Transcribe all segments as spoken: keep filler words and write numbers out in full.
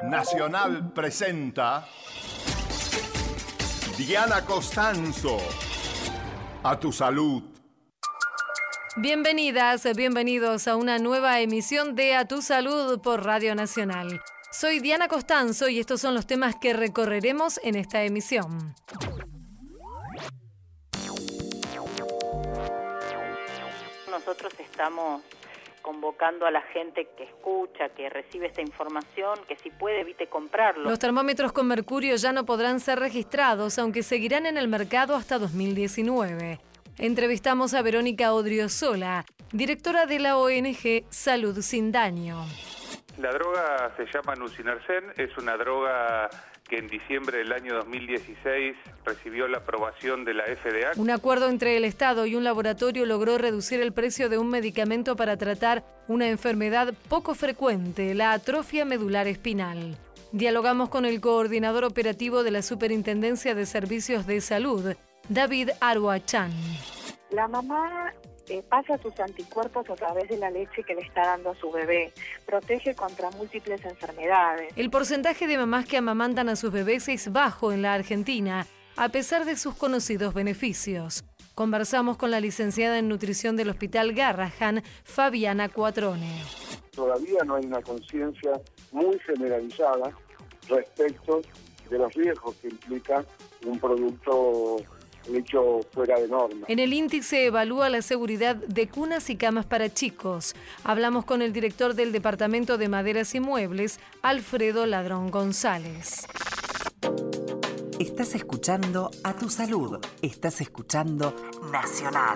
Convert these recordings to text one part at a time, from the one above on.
Nacional presenta Diana Costanzo. A tu salud. Bienvenidas, bienvenidos a una nueva emisión de A tu salud por Radio Nacional. Soy Diana Costanzo y estos son los temas que recorreremos en esta emisión. Nosotros estamos convocando a la gente que escucha, que recibe esta información, que si puede evite comprarlo. Los termómetros con mercurio ya no podrán ser registrados, aunque seguirán en el mercado hasta dos mil diecinueve. Entrevistamos a Verónica Odriozola, directora de la O N G Salud Sin Daño. La droga se llama nusinersen, es una droga que en diciembre del año dos mil dieciséis recibió la aprobación de la F D A. Un acuerdo entre el Estado y un laboratorio logró reducir el precio de un medicamento para tratar una enfermedad poco frecuente, la atrofia medular espinal. Dialogamos con el coordinador operativo de la Superintendencia de Servicios de Salud, David Aruachan. La mamá eh, pasa sus anticuerpos a través de la leche que le está dando a su bebé. Protege contra múltiples enfermedades. El porcentaje de mamás que amamantan a sus bebés es bajo en la Argentina, a pesar de sus conocidos beneficios. Conversamos con la licenciada en nutrición del Hospital Garrahan, Fabiana Cuatrone. Todavía no hay una conciencia muy generalizada respecto de los riesgos que implica un producto hecho fuera de norma. En el índice se evalúa la seguridad de cunas y camas para chicos. Hablamos con el director del Departamento de Maderas y Muebles, Alfredo Ladrón González. Estás escuchando A tu salud. Estás escuchando Nacional.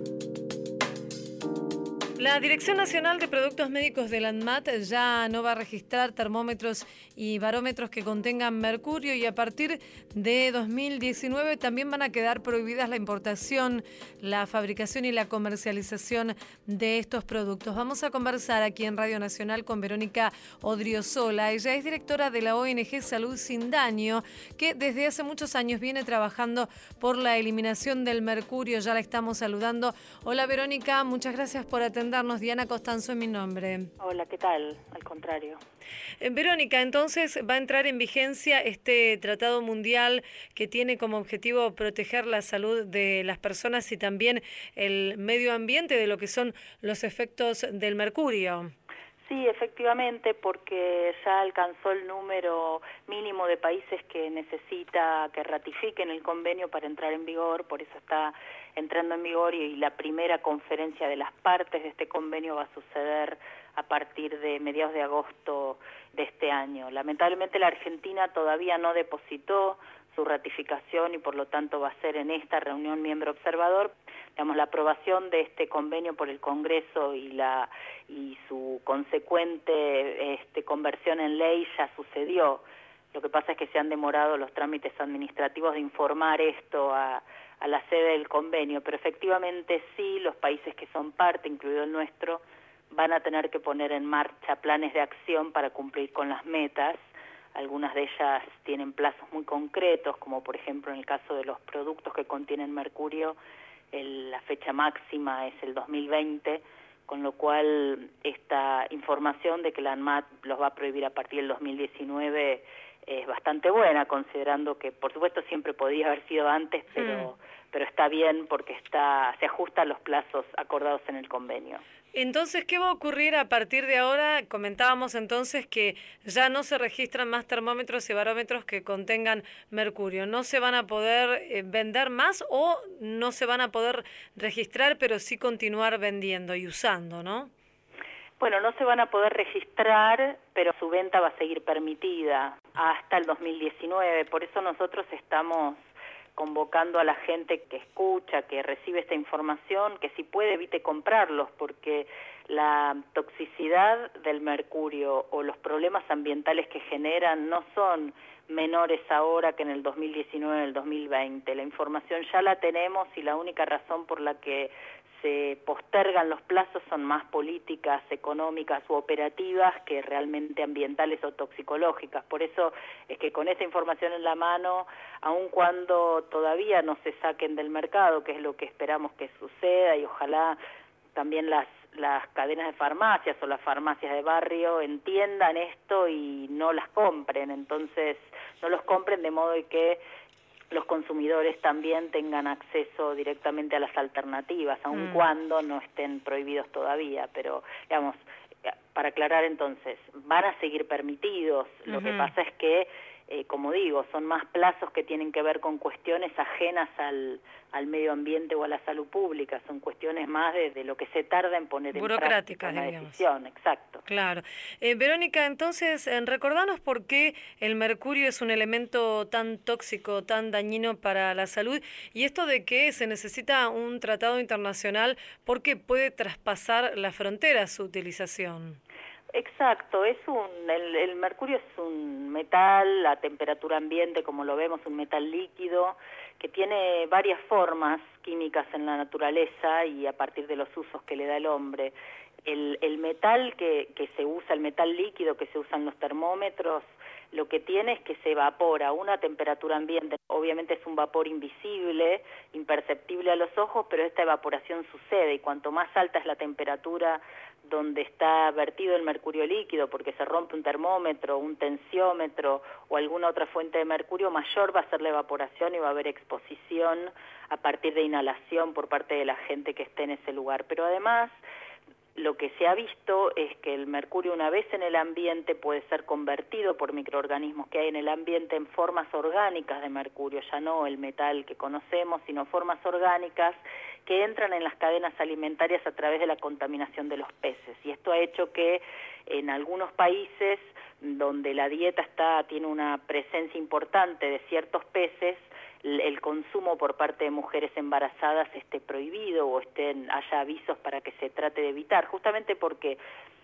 La Dirección Nacional de Productos Médicos de la ANMAT ya no va a registrar termómetros y barómetros que contengan mercurio y a partir de dos mil diecinueve también van a quedar prohibidas la importación, la fabricación y la comercialización de estos productos. Vamos a conversar aquí en Radio Nacional con Verónica Odriozola. Ella es directora de la O N G Salud Sin Daño, que desde hace muchos años viene trabajando por la eliminación del mercurio. Ya la estamos saludando. Hola Verónica, muchas gracias por atender. Diana Costanzo es mi nombre. Hola, ¿qué tal? Al contrario. Eh, Verónica, entonces va a entrar en vigencia este tratado mundial que tiene como objetivo proteger la salud de las personas y también el medio ambiente de lo que son los efectos del mercurio. Sí, efectivamente, porque ya alcanzó el número mínimo de países que necesita que ratifiquen el convenio para entrar en vigor, por eso está entrando en vigor y la primera conferencia de las partes de este convenio va a suceder a partir de mediados de agosto de este año. Lamentablemente la Argentina todavía no depositó su ratificación y por lo tanto va a ser en esta reunión miembro observador. Digamos, la aprobación de este convenio por el Congreso y la y su consecuente este, conversión en ley ya sucedió. Lo que pasa es que se han demorado los trámites administrativos de informar esto a, a la sede del convenio, pero efectivamente sí, los países que son parte, incluido el nuestro, van a tener que poner en marcha planes de acción para cumplir con las metas. Algunas de ellas tienen plazos muy concretos, como por ejemplo en el caso de los productos que contienen mercurio, el, la fecha máxima es el dos mil veinte, con lo cual esta información de que la ANMAT los va a prohibir a partir del dos mil diecinueve es bastante buena, considerando que por supuesto siempre podía haber sido antes, pero, mm. pero está bien porque está se ajusta a los plazos acordados en el convenio. Entonces, ¿qué va a ocurrir a partir de ahora? Comentábamos entonces que ya no se registran más termómetros y barómetros que contengan mercurio. ¿No se van a poder eh, vender más o no se van a poder registrar, pero sí continuar vendiendo y usando, no? Bueno, no se van a poder registrar, pero su venta va a seguir permitida hasta el dos mil diecinueve. Por eso nosotros estamos convocando a la gente que escucha, que recibe esta información, que si puede evite comprarlos, porque la toxicidad del mercurio o los problemas ambientales que generan no son menores ahora que en el dos mil diecinueve, en el dos mil veinte. La información ya la tenemos y la única razón por la que se postergan los plazos son más políticas, económicas u operativas que realmente ambientales o toxicológicas. Por eso es que con esa información en la mano, aun cuando todavía no se saquen del mercado, que es lo que esperamos que suceda y ojalá también las las cadenas de farmacias o las farmacias de barrio entiendan esto y no las compren, entonces no los compren de modo de que los consumidores también tengan acceso directamente a las alternativas, aun mm. cuando no estén prohibidos todavía, pero digamos, para aclarar entonces, van a seguir permitidos, lo uh-huh. que pasa es que, eh, como digo, son más plazos que tienen que ver con cuestiones ajenas al, al medio ambiente o a la salud pública, son cuestiones más de, de lo que se tarda en poner en práctica una decisión, exacto. Claro. Eh, Verónica, entonces, eh, recordanos por qué el mercurio es un elemento tan tóxico, tan dañino para la salud, y esto de que se necesita un tratado internacional porque puede traspasar las fronteras su utilización. Exacto, es un el, el mercurio es un metal a temperatura ambiente, como lo vemos, un metal líquido que tiene varias formas químicas en la naturaleza y a partir de los usos que le da el hombre. El, el metal que, que se usa, el metal líquido que se usa en los termómetros, lo que tiene es que se evapora a una temperatura ambiente. Obviamente es un vapor invisible, imperceptible a los ojos, pero esta evaporación sucede y cuanto más alta es la temperatura donde está vertido el mercurio líquido, porque se rompe un termómetro, un tensiómetro o alguna otra fuente de mercurio, mayor va a ser la evaporación y va a haber exposición a partir de inhalación por parte de la gente que esté en ese lugar. Pero además, lo que se ha visto es que el mercurio, una vez en el ambiente, puede ser convertido por microorganismos que hay en el ambiente en formas orgánicas de mercurio, ya no el metal que conocemos, sino formas orgánicas que entran en las cadenas alimentarias a través de la contaminación de los peces. Y esto ha hecho que en algunos países donde la dieta está tiene una presencia importante de ciertos peces, el consumo por parte de mujeres embarazadas esté prohibido o estén, haya avisos para que se trate de evitar, justamente porque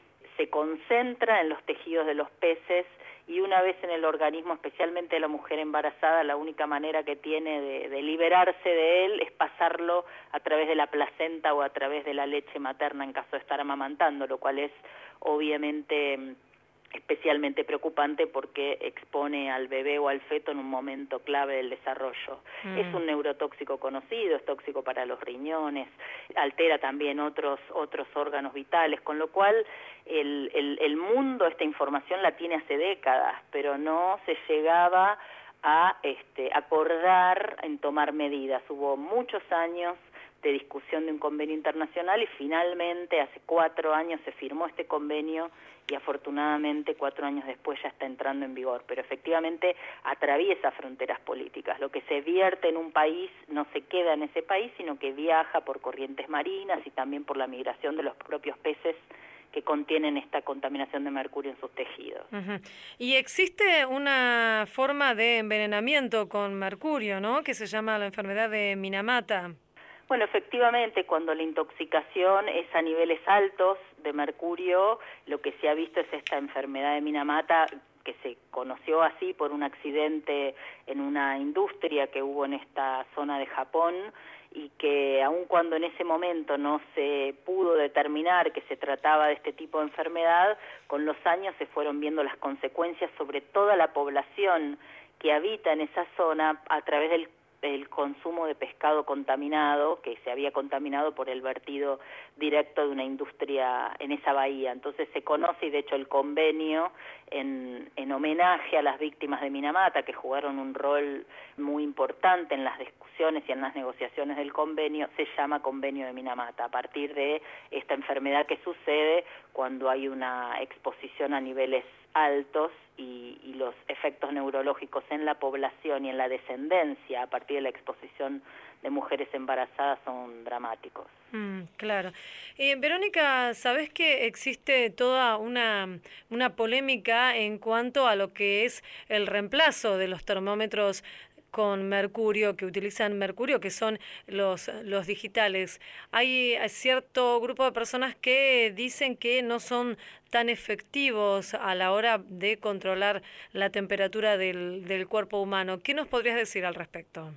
se concentra en los tejidos de los peces y una vez en el organismo, especialmente la mujer embarazada, la única manera que tiene de, de liberarse de él es pasarlo a través de la placenta o a través de la leche materna en caso de estar amamantando, lo cual es obviamente especialmente preocupante porque expone al bebé o al feto en un momento clave del desarrollo. Mm. Es un neurotóxico conocido, es tóxico para los riñones, altera también otros otros órganos vitales, con lo cual el, el, el mundo esta información la tiene hace décadas, pero no se llegaba a este, acordar en tomar medidas. Hubo muchos años de discusión de un convenio internacional y finalmente hace cuatro años se firmó este convenio y afortunadamente cuatro años después ya está entrando en vigor, pero efectivamente atraviesa fronteras políticas. Lo que se vierte en un país no se queda en ese país, sino que viaja por corrientes marinas y también por la migración de los propios peces que contienen esta contaminación de mercurio en sus tejidos. Uh-huh. Y existe una forma de envenenamiento con mercurio, ¿no?, que se llama la enfermedad de Minamata. Bueno, efectivamente, cuando la intoxicación es a niveles altos de mercurio, lo que se ha visto es esta enfermedad de Minamata, que se conoció así por un accidente en una industria que hubo en esta zona de Japón, y que aun cuando en ese momento no se pudo determinar que se trataba de este tipo de enfermedad, con los años se fueron viendo las consecuencias sobre toda la población que habita en esa zona a través del el consumo de pescado contaminado, que se había contaminado por el vertido directo de una industria en esa bahía. Entonces se conoce, y de hecho el convenio, en, en homenaje a las víctimas de Minamata, que jugaron un rol muy importante en las discusiones y en las negociaciones del convenio, se llama Convenio de Minamata, a partir de esta enfermedad que sucede cuando hay una exposición a niveles altos y, y los efectos neurológicos en la población y en la descendencia a partir de la exposición de mujeres embarazadas son dramáticos. Mm, claro. Eh, Verónica, ¿sabés que existe toda una, una polémica en cuanto a lo que es el reemplazo de los termómetros con mercurio, que utilizan mercurio, que son los, los digitales? Hay cierto grupo de personas que dicen que no son tan efectivos a la hora de controlar la temperatura del, del cuerpo humano. ¿Qué nos podrías decir al respecto?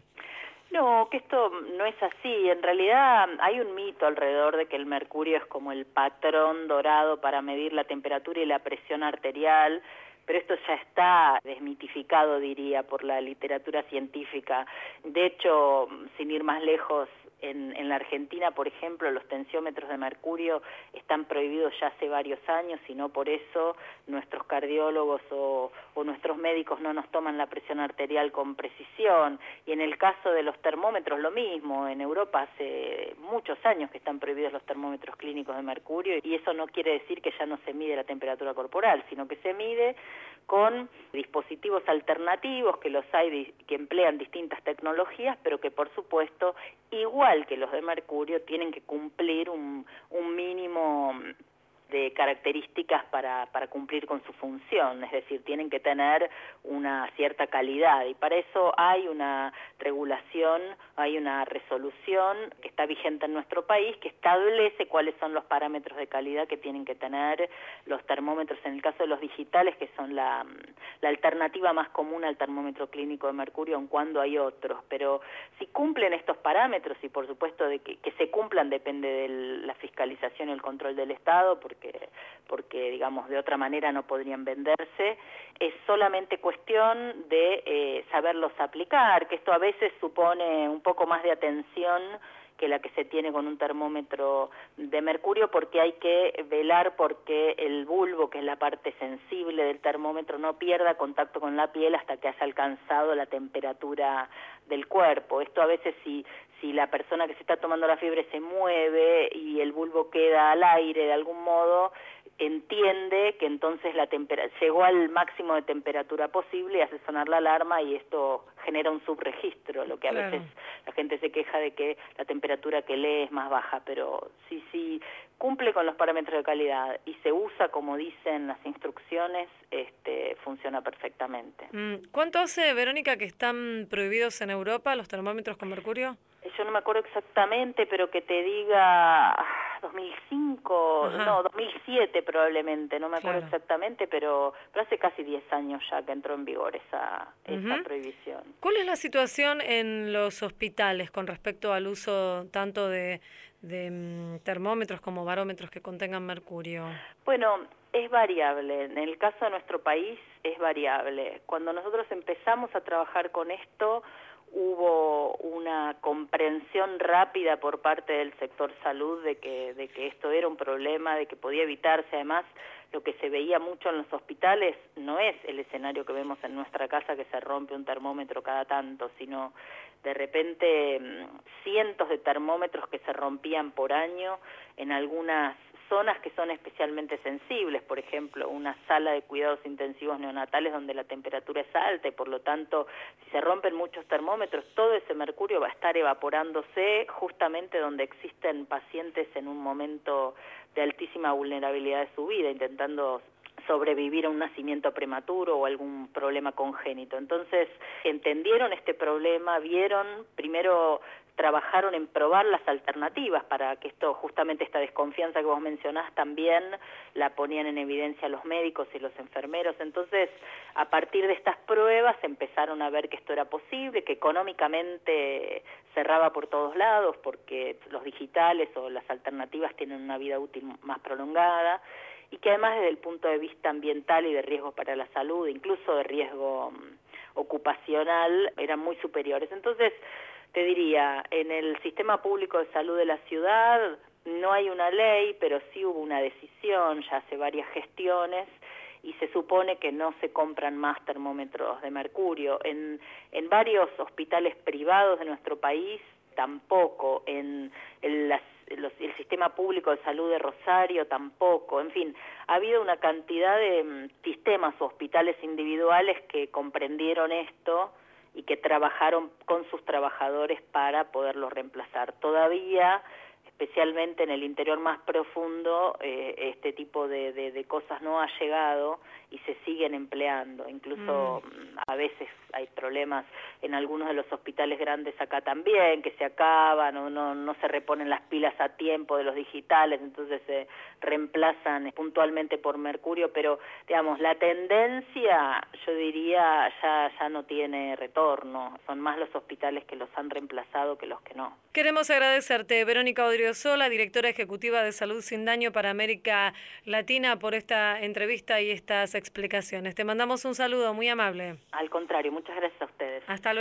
No, que esto no es así. En realidad hay un mito alrededor de que el mercurio es como el patrón dorado para medir la temperatura y la presión arterial, pero esto ya está desmitificado, diría, por la literatura científica. De hecho, sin ir más lejos, En, en la Argentina, por ejemplo, los tensiómetros de mercurio están prohibidos ya hace varios años y no por eso nuestros cardiólogos o, o nuestros médicos no nos toman la presión arterial con precisión. Y en el caso de los termómetros, lo mismo. En Europa hace muchos años que están prohibidos los termómetros clínicos de mercurio y eso no quiere decir que ya no se mide la temperatura corporal, sino que se mide con dispositivos alternativos, que los hay, que emplean distintas tecnologías, pero que por supuesto, igual que los de mercurio, tienen que cumplir un, un mínimo de características para, para cumplir con su función, es decir, tienen que tener una cierta calidad y para eso hay una regulación, hay una resolución que está vigente en nuestro país que establece cuáles son los parámetros de calidad que tienen que tener los termómetros, en el caso de los digitales, que son la, la alternativa más común al termómetro clínico de mercurio, aun cuando hay otros, pero si cumplen estos parámetros y por supuesto de que, que se cumplan depende de la fiscalización y el control del Estado, porque Porque, porque, digamos, de otra manera no podrían venderse, es solamente cuestión de eh, saberlos aplicar, que esto a veces supone un poco más de atención que la que se tiene con un termómetro de mercurio, porque hay que velar porque el bulbo, que es la parte sensible del termómetro, no pierda contacto con la piel hasta que haya alcanzado la temperatura del cuerpo. Esto a veces si, si la persona que se está tomando la fiebre se mueve y el bulbo queda al aire de algún modo, entiende que entonces la tempera- llegó al máximo de temperatura posible y hace sonar la alarma y esto genera un subregistro, lo que a Claro. veces la gente se queja de que la temperatura que lee es más baja, pero si, si cumple con los parámetros de calidad y se usa como dicen las instrucciones, este, funciona perfectamente. Mm, ¿Cuánto hace, Verónica, que están prohibidos en Europa los termómetros con mercurio? Yo no me acuerdo exactamente, pero que te diga ah, dos mil cinco, Ajá. no, dos mil siete probablemente, no me acuerdo Claro. exactamente, pero, pero hace casi diez años ya que entró en vigor esa, esa Ujú. prohibición. ¿Cuál es la situación en los hospitales con respecto al uso tanto de, de mm, termómetros como barómetros que contengan mercurio? Bueno, es variable. En el caso de nuestro país es variable. Cuando nosotros empezamos a trabajar con esto, hubo una comprensión rápida por parte del sector salud de que, de que esto era un problema, de que podía evitarse. Además, lo que se veía mucho en los hospitales no es el escenario que vemos en nuestra casa, que se rompe un termómetro cada tanto, sino de repente cientos de termómetros que se rompían por año en algunas zonas que son especialmente sensibles, por ejemplo, una sala de cuidados intensivos neonatales donde la temperatura es alta y por lo tanto, si se rompen muchos termómetros, todo ese mercurio va a estar evaporándose justamente donde existen pacientes en un momento de altísima vulnerabilidad de su vida, intentando sobrevivir a un nacimiento prematuro o algún problema congénito. Entonces, entendieron este problema, vieron, primero trabajaron en probar las alternativas para que esto, justamente esta desconfianza que vos mencionás, también la ponían en evidencia los médicos y los enfermeros. Entonces, a partir de estas pruebas empezaron a ver que esto era posible, que económicamente cerraba por todos lados, porque los digitales o las alternativas tienen una vida útil más prolongada, y que además desde el punto de vista ambiental y de riesgo para la salud, incluso de riesgo um, ocupacional, eran muy superiores. Entonces, te diría, en el sistema público de salud de la ciudad no hay una ley, pero sí hubo una decisión, ya hace varias gestiones, y se supone que no se compran más termómetros de mercurio. En, en varios hospitales privados de nuestro país tampoco, en, en las Los, el sistema público de salud de Rosario tampoco, en fin, ha habido una cantidad de um, sistemas o hospitales individuales que comprendieron esto y que trabajaron con sus trabajadores para poderlos reemplazar. Todavía, especialmente en el interior más profundo, eh, este tipo de, de, de cosas no ha llegado y se siguen empleando. Incluso mm. a veces hay problemas en algunos de los hospitales grandes acá también, que se acaban o no, no se reponen las pilas a tiempo de los digitales, entonces se reemplazan puntualmente por mercurio, pero digamos, la tendencia, yo diría, ya, ya no tiene retorno. Son más los hospitales que los han reemplazado que los que no. Queremos agradecerte, Verónica Odriozola, directora ejecutiva de Salud Sin Daño para América Latina, por esta entrevista y estas explicaciones. Te mandamos un saludo muy amable. Al contrario, muchas gracias a ustedes. Hasta luego.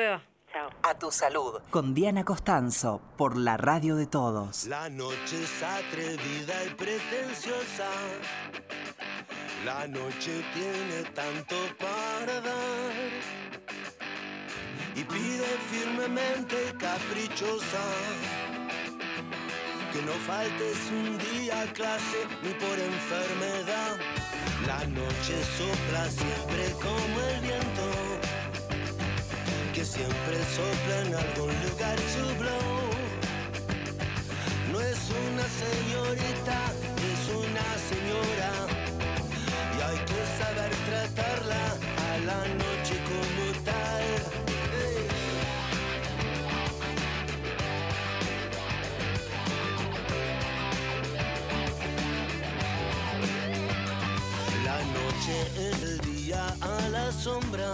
Chao. A tu salud. Con Diana Costanzo, por la radio de todos. La noche es atrevida y pretenciosa. La noche tiene tanto para dar. Y pide firmemente y caprichosa que no faltes un día a clase ni por enfermedad. La noche sopla siempre como el viento, que siempre sopla en algún lugar su blow. No es una señorita, es una señora, y hay que saber tratarla a la noche como tal. Hey. La noche es el día a la sombra,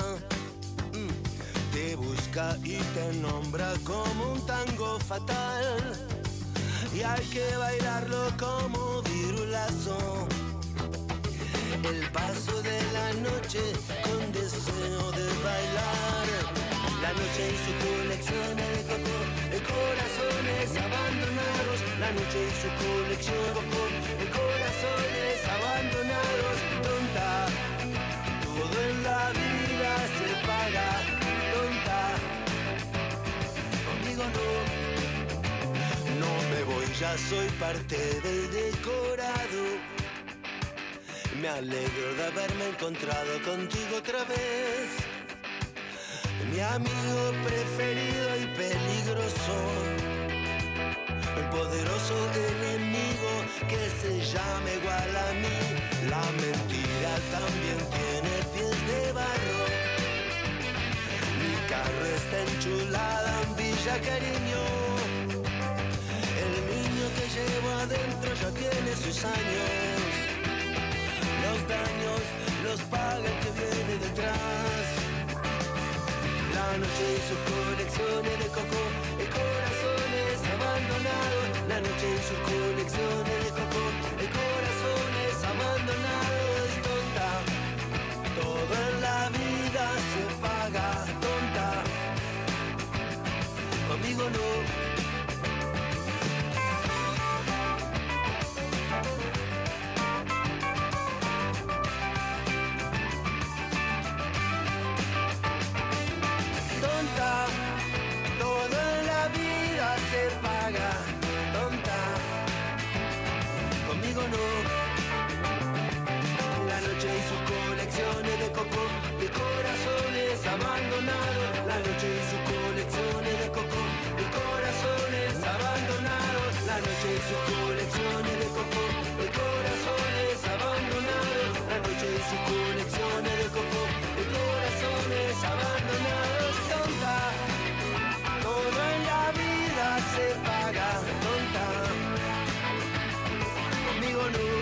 te busca y te nombra como un tango fatal, y hay que bailarlo como virulazo. El paso de la noche con deseo de bailar. La noche y su colección de coco, de corazones abandonados. La noche y su colección de corazones abandonados. Tonta, todo en la vida se paga. Tonta, conmigo no. No me voy, ya soy parte del decorado. Me alegro de haberme encontrado contigo otra vez, mi amigo preferido y peligroso, el poderoso enemigo que se llama igual a mí. La mentira también tiene pies de barro, mi carro está enchulada en Villa Cariño, el niño que llevo adentro ya tiene sus años. Los daños los paga el que viene detrás. La noche y sus colecciones de coco, de corazones abandonados. La noche y sus colecciones de coco, de corazones abandonados. Tonta, todo en la vida se paga. Tonta, conmigo no. Toda la vida se paga, tonta, conmigo no. La noche y sus colecciones de coco, de corazones abandonados. La noche y sus colecciones de coco, de corazones abandonados. La noche y sus colecciones de coco, de corazones abandonados. La noche y sus colecciones de coco, de corazones abandonados. Tonta, todo en la vida se paga. Tonta, conmigo no.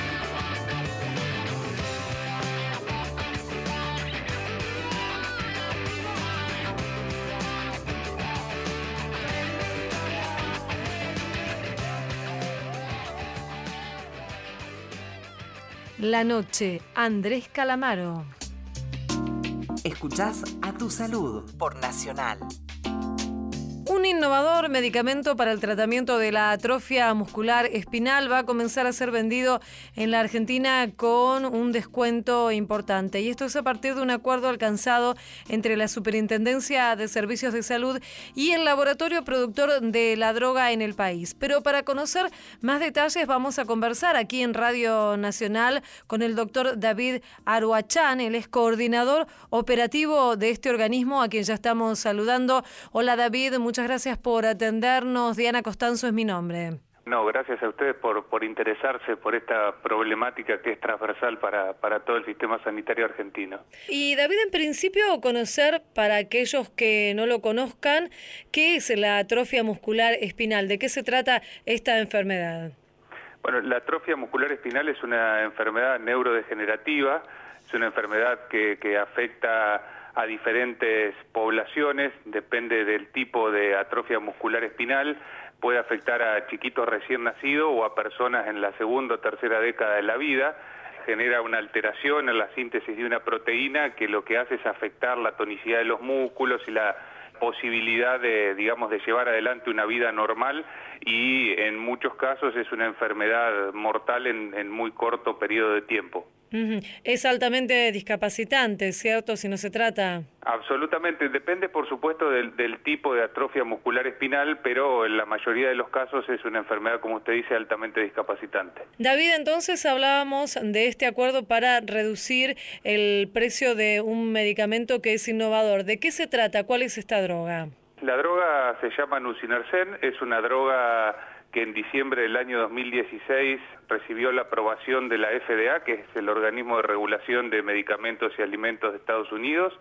La noche, Andrés Calamaro. Escuchás A tu salud por Nacional. Un innovador medicamento para el tratamiento de la atrofia muscular espinal va a comenzar a ser vendido en la Argentina con un descuento importante. Y esto es a partir de un acuerdo alcanzado entre la Superintendencia de Servicios de Salud y el laboratorio productor de la droga en el país. Pero para conocer más detalles vamos a conversar aquí en Radio Nacional con el doctor David Aruachán. Él es coordinador operativo de este organismo, a quien ya estamos saludando. Hola David, muchas gracias por atendernos. Diana Costanzo es mi nombre. No, gracias a ustedes por, por interesarse por esta problemática que es transversal para, para todo el sistema sanitario argentino. Y David, en principio, conocer para aquellos que no lo conozcan, ¿qué es la atrofia muscular espinal? ¿De qué se trata esta enfermedad? Bueno, la atrofia muscular espinal es una enfermedad neurodegenerativa, es una enfermedad que, que afecta a diferentes poblaciones, depende del tipo de atrofia muscular espinal, puede afectar a chiquitos recién nacidos o a personas en la segunda o tercera década de la vida, genera una alteración en la síntesis de una proteína que lo que hace es afectar la tonicidad de los músculos y la, posibilidad de, digamos, de llevar adelante una vida normal y en muchos casos es una enfermedad mortal en, en muy corto periodo de tiempo. Uh-huh. Es altamente discapacitante, ¿cierto? Si no se trata... Absolutamente, depende por supuesto del, del tipo de atrofia muscular espinal, pero en la mayoría de los casos es una enfermedad, como usted dice, altamente discapacitante. David, entonces hablábamos de este acuerdo para reducir el precio de un medicamento que es innovador. ¿De qué se trata? ¿Cuál es esta droga? La droga se llama Nusinersen, es una droga que en diciembre del año dos mil dieciséis recibió la aprobación de la F D A, que es el organismo de regulación de medicamentos y alimentos de Estados Unidos,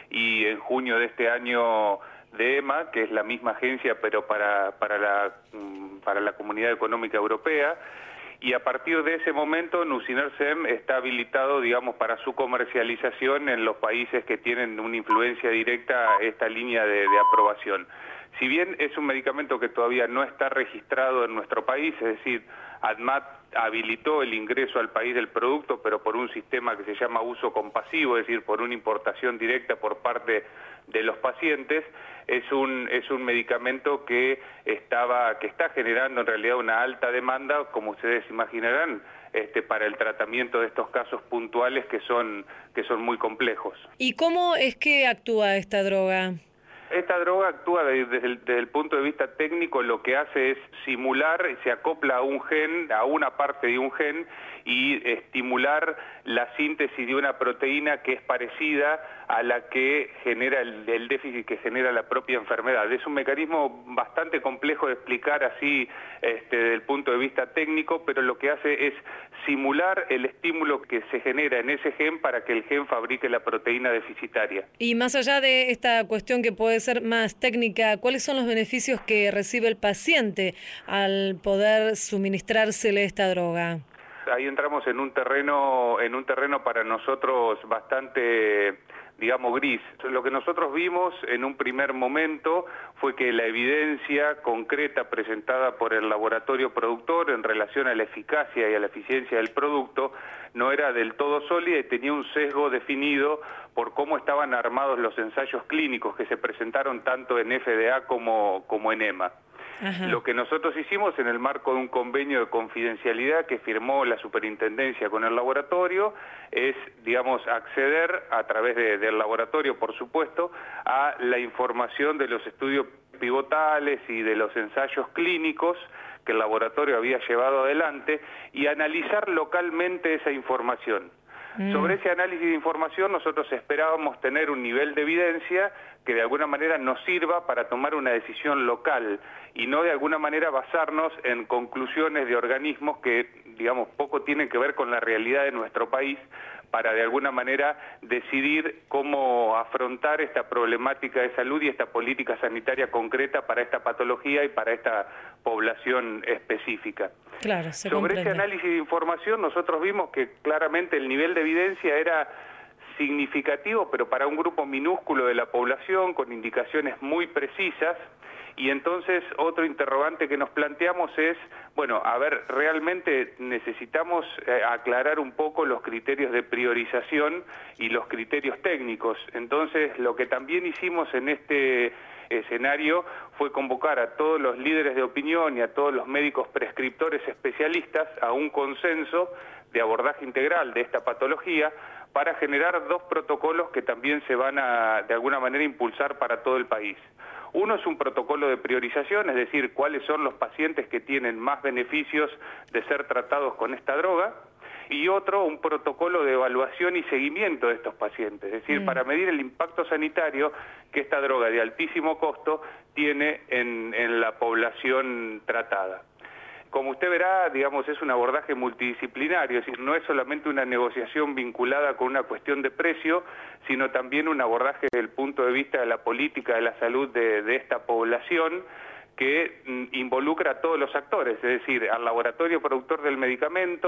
y en junio de este año de EMA, que es la misma agencia pero para, para, la, para la Comunidad Económica Europea, y a partir de ese momento Nusinersen está habilitado, digamos, para su comercialización en los países que tienen una influencia directa a esta línea de, de aprobación. Si bien es un medicamento que todavía no está registrado en nuestro país, es decir, ADMAT habilitó el ingreso al país del producto, pero por un sistema que se llama uso compasivo, es decir, por una importación directa por parte de los pacientes, es un, es un medicamento que, estaba, que está generando en realidad una alta demanda, como ustedes imaginarán, este, para el tratamiento de estos casos puntuales que son, que son muy complejos. ¿Y cómo es que actúa esta droga? Esta droga actúa desde el, desde el punto de vista técnico, lo que hace es simular, se acopla a un gen, a una parte de un gen, y estimular la síntesis de una proteína que es parecida a la que genera el, el déficit que genera la propia enfermedad. Es un mecanismo bastante complejo de explicar así este, desde el punto de vista técnico, pero lo que hace es simular el estímulo que se genera en ese gen para que el gen fabrique la proteína deficitaria. Y más allá de esta cuestión que puede ser más técnica, ¿cuáles son los beneficios que recibe el paciente al poder suministrársele esta droga? Ahí entramos en un terreno, en un terreno para nosotros bastante, digamos, gris. Lo que nosotros vimos en un primer momento fue que la evidencia concreta presentada por el laboratorio productor en relación a la eficacia y a la eficiencia del producto no era del todo sólida y tenía un sesgo definido por cómo estaban armados los ensayos clínicos que se presentaron tanto en F D A como, como en EMA. Ajá. Lo que nosotros hicimos en el marco de un convenio de confidencialidad que firmó la superintendencia con el laboratorio es, digamos, acceder a través de, del laboratorio, por supuesto, a la información de los estudios pivotales y de los ensayos clínicos que el laboratorio había llevado adelante y analizar localmente esa información. Mm. Sobre ese análisis de información nosotros esperábamos tener un nivel de evidencia que de alguna manera nos sirva para tomar una decisión local y no de alguna manera basarnos en conclusiones de organismos que, digamos, poco tienen que ver con la realidad de nuestro país para de alguna manera decidir cómo afrontar esta problemática de salud y esta política sanitaria concreta para esta patología y para esta población específica. Claro, se Sobre comprende. ese análisis de información nosotros vimos que claramente el nivel de evidencia era significativo, pero para un grupo minúsculo de la población, con indicaciones muy precisas, y entonces otro interrogante que nos planteamos es, bueno, a ver, realmente necesitamos eh, aclarar un poco los criterios de priorización y los criterios técnicos. Entonces, lo que también hicimos en este escenario fue convocar a todos los líderes de opinión y a todos los médicos prescriptores especialistas a un consenso de abordaje integral de esta patología para generar dos protocolos que también se van a, de alguna manera, impulsar para todo el país. Uno es un protocolo de priorización, es decir, cuáles son los pacientes que tienen más beneficios de ser tratados con esta droga, y otro, un protocolo de evaluación y seguimiento de estos pacientes, es decir, mm. para medir el impacto sanitario que esta droga de altísimo costo tiene en, en la población tratada. Como usted verá, digamos, es un abordaje multidisciplinario, es decir, no es solamente una negociación vinculada con una cuestión de precio, sino también un abordaje desde el punto de vista de la política de la salud de, de esta población, que mm, involucra a todos los actores, es decir, al laboratorio productor del medicamento,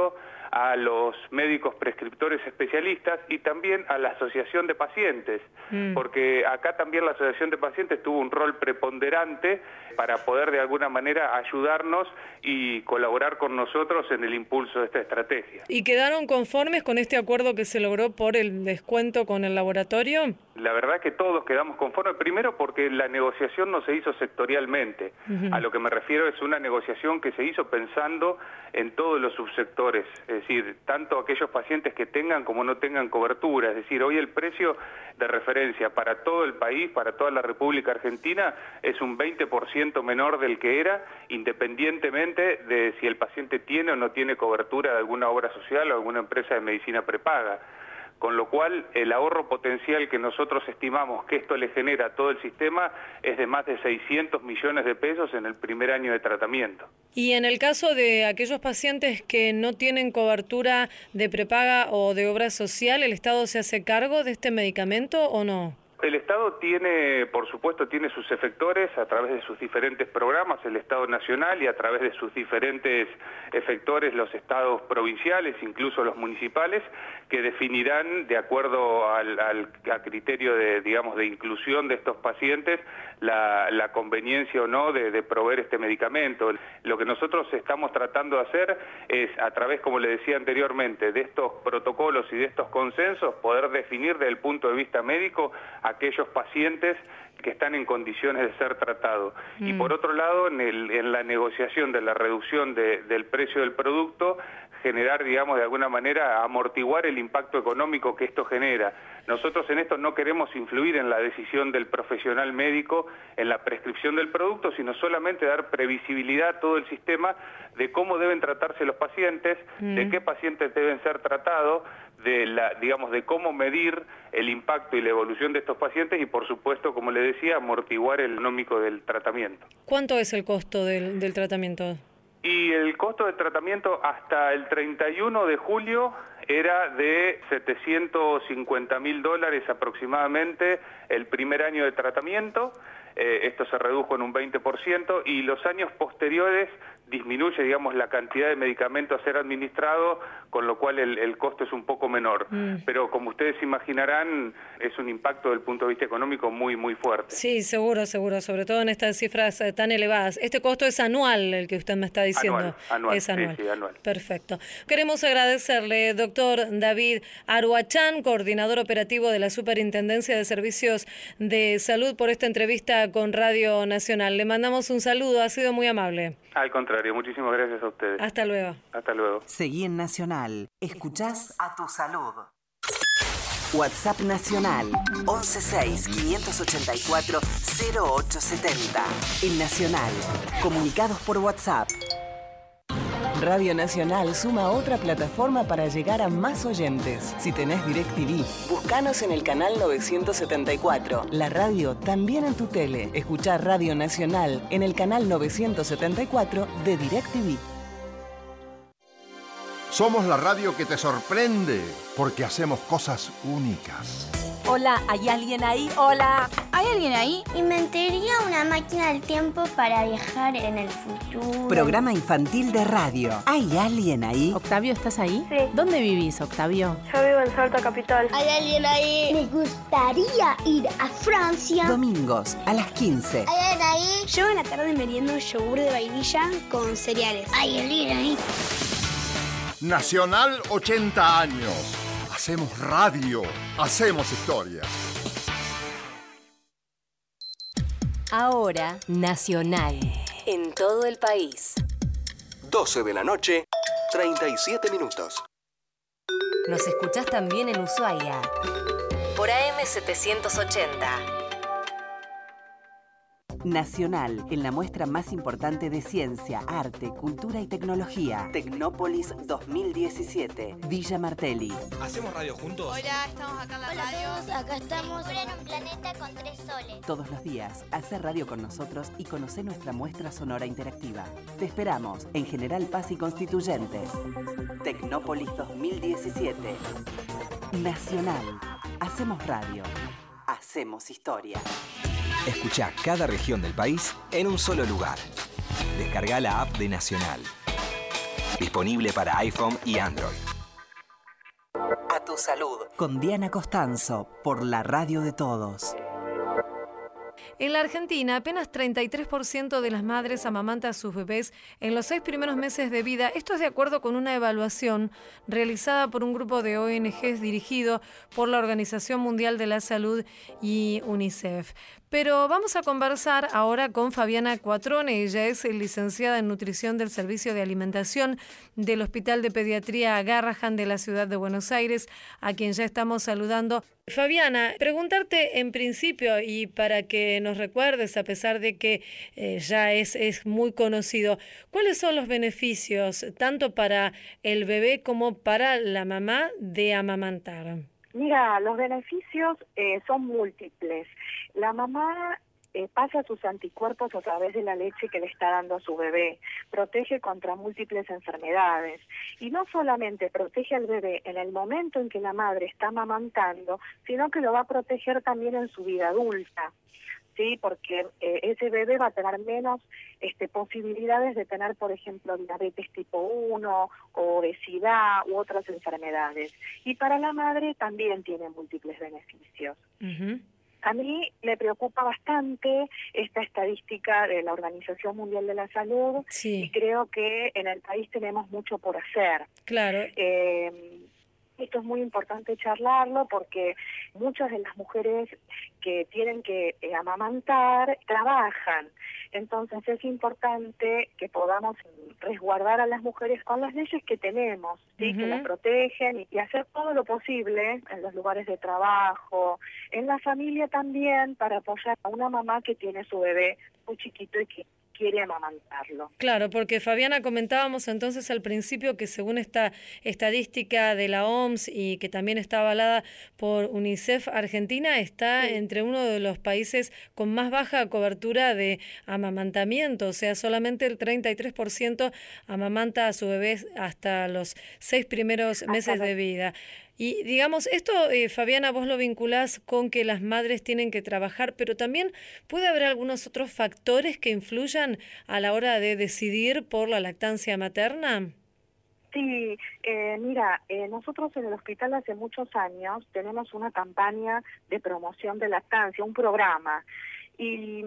a los médicos prescriptores especialistas y también a la asociación de pacientes, mm. porque acá también la asociación de pacientes tuvo un rol preponderante para poder de alguna manera ayudarnos y colaborar con nosotros en el impulso de esta estrategia. ¿Y quedaron conformes con este acuerdo que se logró por el descuento con el laboratorio? La verdad que todos quedamos conformes, primero porque la negociación no se hizo sectorialmente. Uh-huh. A lo que me refiero es una negociación que se hizo pensando en todos los subsectores, es decir, tanto aquellos pacientes que tengan como no tengan cobertura. Es decir, hoy el precio de referencia para todo el país, para toda la República Argentina, es un veinte por ciento menor del que era, independientemente de si el paciente tiene o no tiene cobertura de alguna obra social o alguna empresa de medicina prepaga. Con lo cual, el ahorro potencial que nosotros estimamos que esto le genera a todo el sistema es de más de seiscientos millones de pesos en el primer año de tratamiento. Y en el caso de aquellos pacientes que no tienen cobertura de prepaga o de obra social, ¿el Estado se hace cargo de este medicamento o no? El Estado tiene, por supuesto, tiene sus efectores a través de sus diferentes programas, el Estado Nacional, y a través de sus diferentes efectores, los estados provinciales, incluso los municipales, que definirán, de acuerdo al, al a criterio de, digamos, de inclusión de estos pacientes, la, la conveniencia o no de, de proveer este medicamento. Lo que nosotros estamos tratando de hacer es, a través, como le decía anteriormente, de estos protocolos y de estos consensos, poder definir desde el punto de vista médico aquellos pacientes que están en condiciones de ser tratados. Mm. Y por otro lado, en, el, en la negociación de la reducción de, del precio del producto, generar, digamos, de alguna manera, amortiguar el impacto económico que esto genera. Nosotros en esto no queremos influir en la decisión del profesional médico en la prescripción del producto, sino solamente dar previsibilidad a todo el sistema de cómo deben tratarse los pacientes, mm. de qué pacientes deben ser tratados, de la, digamos, de cómo medir el impacto y la evolución de estos pacientes y, por supuesto, como le decía, amortiguar el económico del tratamiento. ¿Cuánto es el costo del, del tratamiento? Y el costo del tratamiento hasta el treinta y uno de julio era de setecientos cincuenta mil dólares aproximadamente el primer año de tratamiento. Eh, esto se redujo en un veinte por ciento y los años posteriores disminuye, digamos, la cantidad de medicamentos a ser administrado, con lo cual el, el costo es un poco menor. Mm. Pero como ustedes imaginarán, es un impacto desde el punto de vista económico muy, muy fuerte. Sí, seguro, seguro, sobre todo en estas cifras eh, tan elevadas. Este costo es anual, el que usted me está diciendo. Anual, anual, es anual. Sí, sí, anual. Perfecto. Queremos agradecerle, doctor David Aruachán, coordinador operativo de la Superintendencia de Servicios de Salud, por esta entrevista con Radio Nacional. Le mandamos un saludo, ha sido muy amable. Al contrario, muchísimas gracias a ustedes. Hasta luego. Hasta luego. Seguí en Nacional. Escuchás a tu salud. WhatsApp Nacional once seis, quinientos ochenta y cuatro, cero ocho setenta. En Nacional. Comunicados por WhatsApp. Radio Nacional suma otra plataforma para llegar a más oyentes. Si tenés DirecTV, búscanos en el canal novecientos setenta y cuatro. La radio también en tu tele. Escuchá Radio Nacional en el canal novecientos setenta y cuatro de DirecTV. Somos la radio que te sorprende porque hacemos cosas únicas. Hola, ¿hay alguien ahí? Hola. ¿Hay alguien ahí? Inventaría una máquina del tiempo para viajar en el futuro. Programa infantil de radio. ¿Hay alguien ahí? Octavio, ¿estás ahí? Sí. ¿Dónde vivís, Octavio? Yo vivo en Salta Capital. ¿Hay alguien ahí? Me gustaría ir a Francia. Domingos a las quince. ¿Hay alguien ahí? Yo en la tarde meriendo yogur de vainilla con cereales. ¿Hay alguien ahí? Nacional ochenta años. Hacemos radio, hacemos historia. Ahora, Nacional. En todo el país. doce de la noche, treinta y siete minutos. Nos escuchás también en Ushuaia. Por A M setecientos ochenta. Nacional, en la muestra más importante de ciencia, arte, cultura y tecnología. Tecnópolis dos mil diecisiete. Villa Martelli. ¿Hacemos radio juntos? Hola, estamos acá en la Hola radio. a todos, acá estamos en un planeta con tres soles. Todos los días, hace radio con nosotros y conoce nuestra muestra sonora interactiva. Te esperamos en General Paz y Constituyentes. Tecnópolis dos mil diecisiete. Nacional. Hacemos radio. Hacemos historia. Escuchá cada región del país en un solo lugar. Descarga la app de Nacional. Disponible para iPhone y Android. A tu salud. Con Diana Costanzo, por la radio de todos. En la Argentina, apenas treinta y tres por ciento de las madres amamantan a sus bebés en los seis primeros meses de vida. Esto es de acuerdo con una evaluación realizada por un grupo de O N Ges dirigido por la Organización Mundial de la Salud y UNICEF. Pero vamos a conversar ahora con Fabiana Cuatrone. Ella es licenciada en nutrición del Servicio de Alimentación del Hospital de Pediatría Garrahan de la Ciudad de Buenos Aires, a quien ya estamos saludando. Fabiana, preguntarte en principio y para que nos recuerdes, a pesar de que eh, ya es, es muy conocido, ¿cuáles son los beneficios tanto para el bebé como para la mamá de amamantar? Mira, los beneficios eh, son múltiples. La mamá eh, pasa sus anticuerpos a través de la leche que le está dando a su bebé, protege contra múltiples enfermedades y no solamente protege al bebé en el momento en que la madre está amamantando, sino que lo va a proteger también en su vida adulta. Sí, porque eh, ese bebé va a tener menos este, posibilidades de tener, por ejemplo, diabetes tipo uno, o obesidad u otras enfermedades. Y para la madre también tiene múltiples beneficios. Uh-huh. A mí me preocupa bastante esta estadística de la Organización Mundial de la Salud, sí, y creo que en el país tenemos mucho por hacer. Claro. Eh, Esto es muy importante charlarlo porque muchas de las mujeres que tienen que eh, amamantar trabajan. Entonces es importante que podamos resguardar a las mujeres con las leyes que tenemos, ¿sí? Uh-huh. Que las protegen y, y hacer todo lo posible en los lugares de trabajo, en la familia también, para apoyar a una mamá que tiene su bebé muy chiquito y que quiere amamantarlo. Claro, porque Fabiana, comentábamos entonces al principio que según esta estadística de la O M S y que también está avalada por UNICEF, Argentina está sí. entre uno de los países con más baja cobertura de amamantamiento, o sea, solamente el treinta y tres por ciento amamanta a su bebé hasta los seis primeros meses hasta de vida. Y digamos, esto, eh, Fabiana, vos lo vinculás con que las madres tienen que trabajar, pero también puede haber algunos otros factores que influyan a la hora de decidir por la lactancia materna. Sí, eh, mira, eh, nosotros en el hospital hace muchos años tenemos una campaña de promoción de lactancia, un programa, y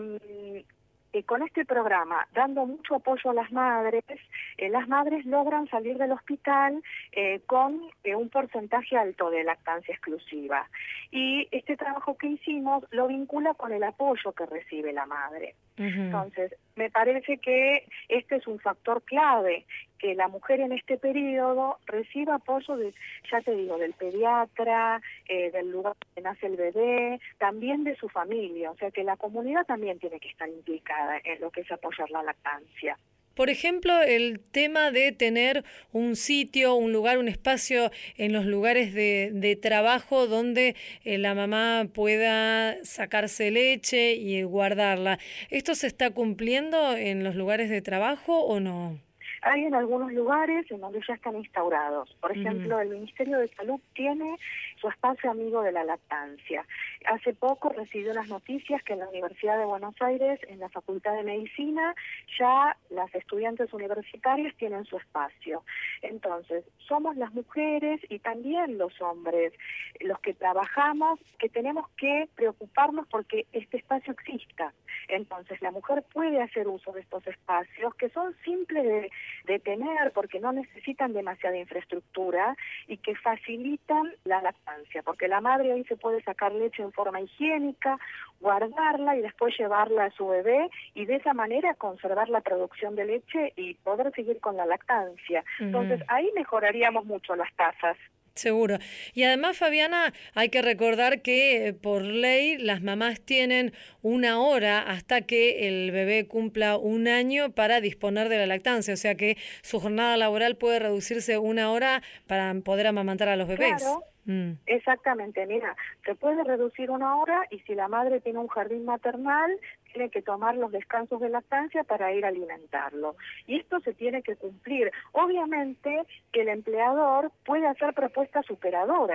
Eh, con este programa, dando mucho apoyo a las madres, eh, las madres logran salir del hospital eh, con eh, un porcentaje alto de lactancia exclusiva. Y este trabajo que hicimos lo vincula con el apoyo que recibe la madre. Uh-huh. Entonces, me parece que este es un factor clave, que la mujer en este periodo reciba apoyo, de, ya te digo, del pediatra, eh, del lugar donde nace el bebé, también de su familia. O sea que la comunidad también tiene que estar implicada en lo que es apoyar la lactancia. Por ejemplo, el tema de tener un sitio, un lugar, un espacio en los lugares de, de trabajo donde eh, la mamá pueda sacarse leche y guardarla. ¿Esto se está cumpliendo en los lugares de trabajo o no? Hay en algunos lugares en donde ya están instaurados. Por ejemplo, uh-huh. el Ministerio de Salud tiene su espacio amigo de la lactancia. Hace poco recibí unas noticias que en la Universidad de Buenos Aires, en la Facultad de Medicina, ya las estudiantes universitarias tienen su espacio. Entonces, somos las mujeres y también los hombres, los que trabajamos, que tenemos que preocuparnos porque este espacio exista. Entonces, la mujer puede hacer uso de estos espacios que son simples de de tener porque no necesitan demasiada infraestructura y que facilitan la lactancia, porque la madre hoy se puede sacar leche en forma higiénica, guardarla y después llevarla a su bebé y de esa manera conservar la producción de leche y poder seguir con la lactancia. Uh-huh. Entonces ahí mejoraríamos mucho las tasas. Seguro. Y además, Fabiana, hay que recordar que eh, por ley las mamás tienen una hora hasta que el bebé cumpla un año para disponer de la lactancia, o sea que su jornada laboral puede reducirse una hora para poder amamantar a los bebés. Claro. Mm. Exactamente, mira, se puede reducir una hora y si la madre tiene un jardín maternal, tiene que tomar los descansos de lactancia para ir a alimentarlo. Y esto se tiene que cumplir. Obviamente que el empleador puede hacer propuestas superadoras.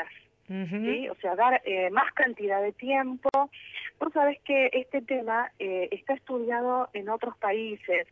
Uh-huh. ¿Sí? O sea, dar eh, más cantidad de tiempo. Vos sabés que este tema eh, está estudiado en otros países